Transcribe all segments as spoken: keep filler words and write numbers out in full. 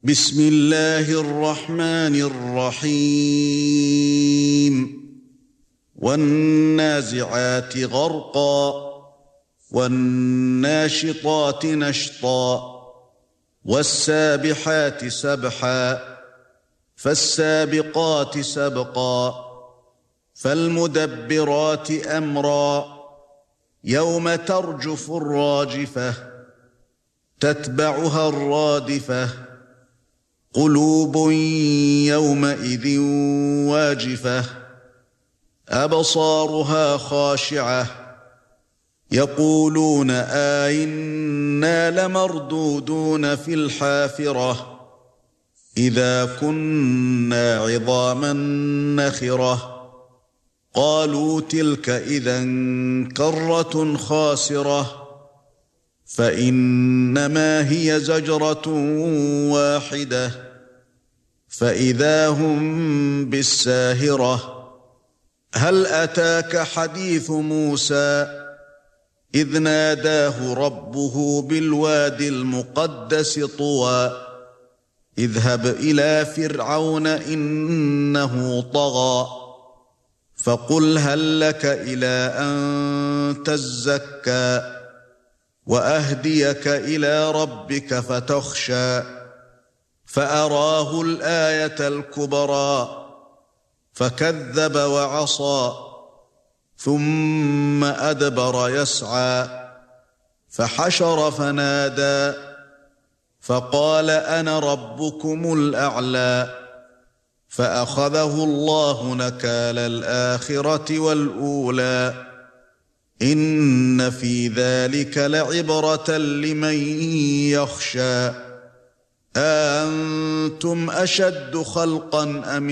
بسم الله الرحمن الرحيم والنازعات غرقا والناشطات نشطا والسابحات سبحا فالسابقات سبقا فالمدبرات أمرا يوم ترجف الراجفة تتبعها الرادفة قلوب يومئذ واجفة أبصارها خاشعة يقولون أئنا لمردودون في الحافرة إذا كنا عظاما نخرة قالوا تلك إذا كرة خاسرة فإنما هي زجرة واحدة فإذا هم بالساهرة هل أتاك حديث موسى إذ ناداه ربه بالوادي المقدس طوى اذهب إلى فرعون إنه طغى فقل هل لك إلى أن تزكى وأهديك إلى ربك فتخشى فأراه الآية الكبرى فكذب وعصى ثم أدبر يسعى فحشر فنادى فقال أنا ربكم الأعلى فأخذه الله نكال الآخرة والأولى إن في ذلك لعبرة لمن يخشى أأنتم أشد خلقا أم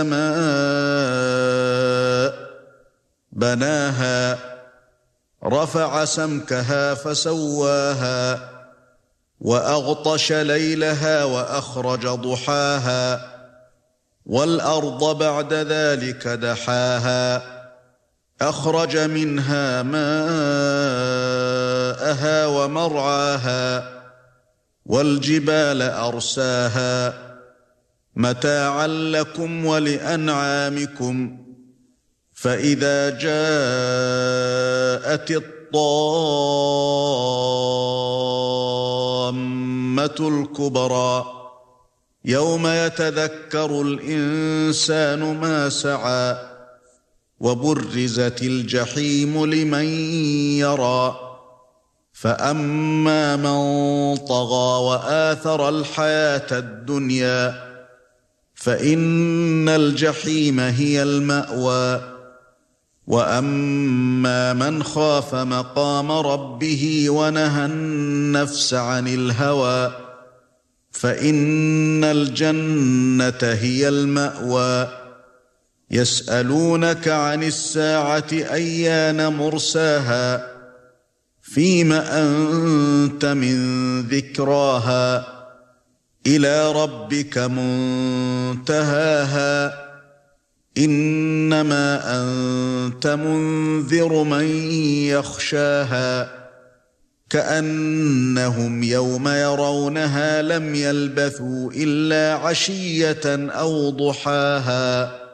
السماء بناها رفع سمكها فسواها وأغطش ليلها وأخرج ضحاها والأرض بعد ذلك دحاها أخرج منها ماءها ومرعاها والجبال أرساها متاعا لكم ولأنعامكم فإذا جاءت الطامة الكبرى يوم يتذكر الإنسان ما سعى وبرزت الجحيم لمن يرى فأما من طغى وآثر الحياة الدنيا فإن الجحيم هي المأوى وأما من خاف مقام ربه ونهى النفس عن الهوى فإن الجنة هي المأوى يسألونك عن الساعة أيان مرساها فيم أنت من ذكراها إلى ربك منتهاها إنما أنت منذر من يخشاها كأنهم يوم يرونها لم يلبثوا إلا عشية أو ضحاها